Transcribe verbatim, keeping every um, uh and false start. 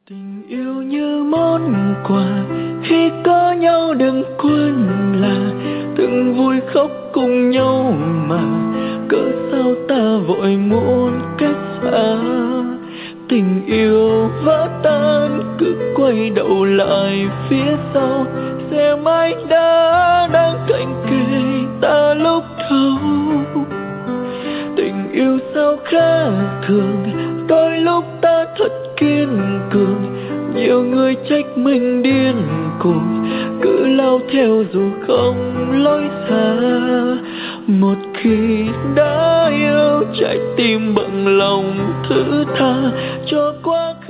Tình yêu như món quà, khi có nhau đừng quên là từng vui khóc cùng nhau mà. Cớ sao ta vội muốn cách xa, tình yêu vỡ tan cứ quay đầu lại phía sau, xem anh đã đang cạnh kề ta lúc đầu. Tình yêu sao khác thường, đôi lúc ta thật kiên cường, nhiều người trách mình điên cuồng, cứ lao theo dù không lối xa. Một khi đã yêu, trái tim bằng lòng thứ tha cho quá khứ.